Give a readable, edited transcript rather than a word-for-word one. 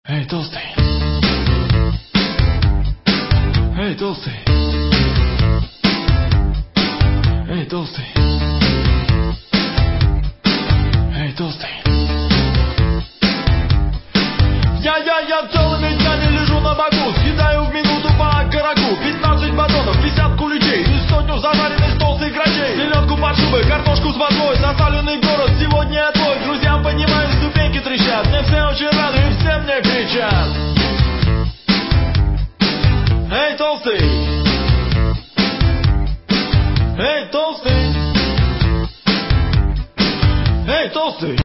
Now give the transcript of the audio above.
Эй, толстый. Эй, толстый. Эй, толстый. Эй, толстый. Я целыми днями лежу на боку, съедаю в минуту по окороку 15 батонов, 50 куличей и 100 зажаренных толстых грачей. Селедку под шубой, картошку с водой, засаленный город сегодня я твой. Друзья, поднимаю, ступеньки трещат, мне все очень рады и все мне кричат. Эй, толстый! Эй, толстый! Эй, толстый!